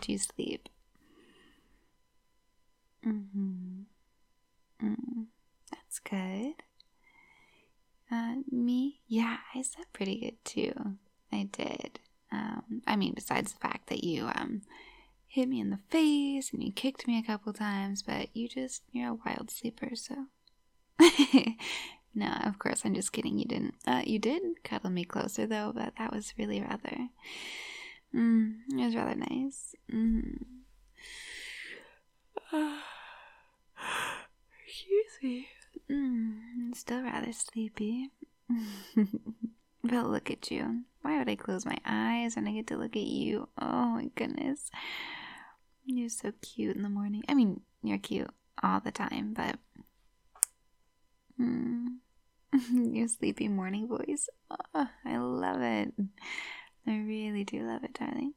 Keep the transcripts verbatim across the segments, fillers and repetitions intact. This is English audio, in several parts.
helped you sleep? Mm-hmm. Mm, that's good. Uh, me? Yeah, I slept pretty good too. I did. Um, I mean, besides the fact that you um hit me in the face and you kicked me a couple times, but you just, you're a wild sleeper, so. No, of course, I'm just kidding. You didn't. Uh, you did cuddle me closer, though, but that was really rather. Mm, it was rather nice. Mm. Uh, excuse me. Mm, I'm still rather sleepy. But look at you. Why would I close my eyes when I get to look at you? Oh my goodness. You're so cute in the morning. I mean, you're cute all the time, but. Mm. Your sleepy morning voice. Oh, I love it. I really do love it, darling.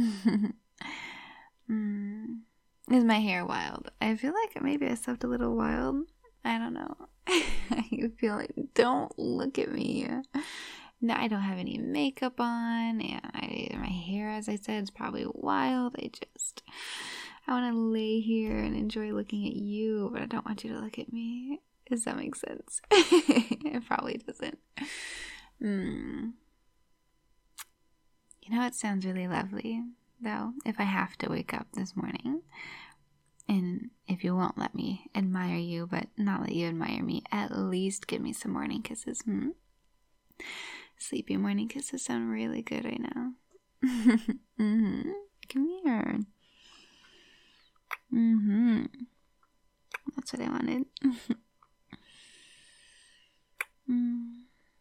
mm. Is my hair wild? I feel like maybe I slept a little wild. I don't know. I feel like, don't look at me. No, I don't have any makeup on, and I, my hair, as I said, is probably wild. I just, I want to lay here and enjoy looking at you, but I don't want you to look at me. Does that make sense? It probably doesn't. Mm. You know, it sounds really lovely, though, if I have to wake up this morning, and if you won't let me admire you, but not let you admire me, at least give me some morning kisses. Hmm? Sleepy morning kisses sound really good right now. mm-hmm. Come here. Mm-hmm. That's what I wanted. mm.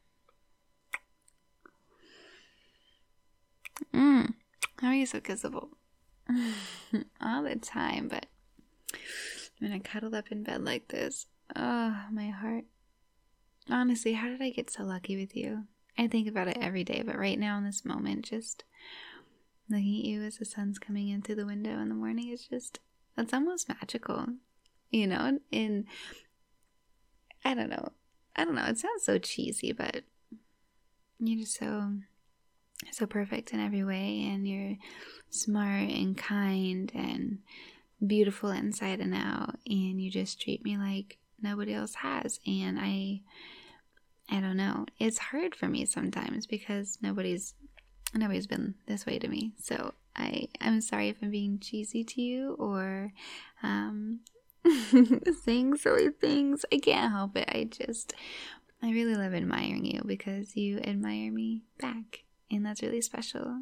Mm. How are you so kissable? All the time, but when I cuddled up in bed like this, oh, my heart. Honestly, how did I get so lucky with you? I think about it every day, but right now in this moment, just looking at you as the sun's coming in through the window in the morning is just, it's almost magical, you know? And I don't know. I don't know. It sounds so cheesy, but you're just so... so perfect in every way, and you're smart and kind and beautiful inside and out, and you just treat me like nobody else has. And I I don't know, it's hard for me sometimes because nobody's nobody's been this way to me. So I I'm sorry if I'm being cheesy to you or um saying silly things. I can't help it. I just I really love admiring you because you admire me back. And that's really special.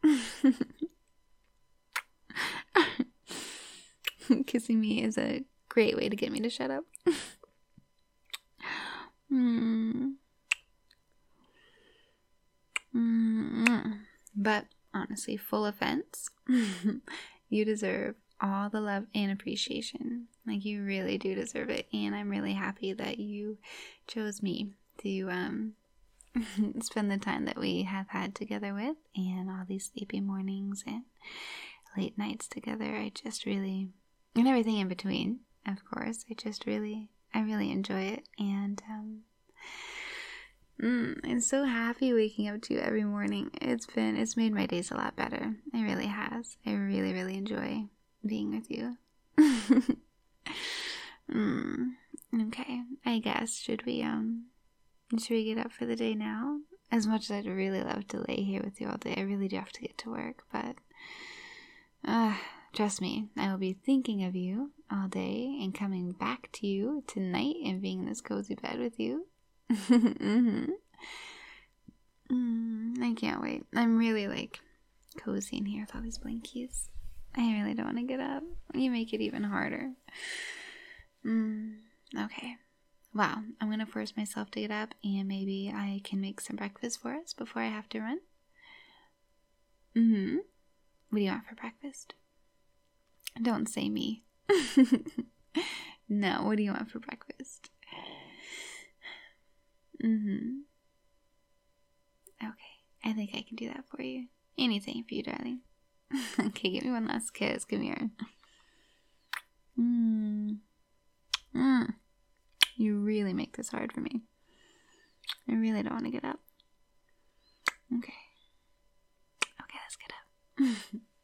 Kissing me is a great way to get me to shut up. mm. Mm. But honestly, full offense, you deserve all the love and appreciation. Like, you really do deserve it. And I'm really happy that you chose me to um spend the time that we have had together with, and all these sleepy mornings and late nights together. I just really, and everything in between, of course. I just really, I really enjoy it. And um, mm, I'm so happy waking up to you every morning. It's been, it's made my days a lot better. It really has. I really, really enjoy being with you. mm, okay, I guess, should we, um, should we get up for the day now? As much as I'd really love to lay here with you all day, I really do have to get to work, but uh, trust me, I will be thinking of you all day and coming back to you tonight and being in this cozy bed with you. mm-hmm. mm, I can't wait. I'm really like cozy in here with all these blankies. I really don't want to get up. You make it even harder. Mm, okay. Wow, I'm going to force myself to get up, and maybe I can make some breakfast for us before I have to run. Mm-hmm. What do you want for breakfast? Don't say me. No, what do you want for breakfast? Mm-hmm. Okay, I think I can do that for you. Anything for you, darling. Okay, give me one last kiss. Come here. Mmm. Mmm. You really make this hard for me. I really don't want to get up. Okay. Okay, let's get up.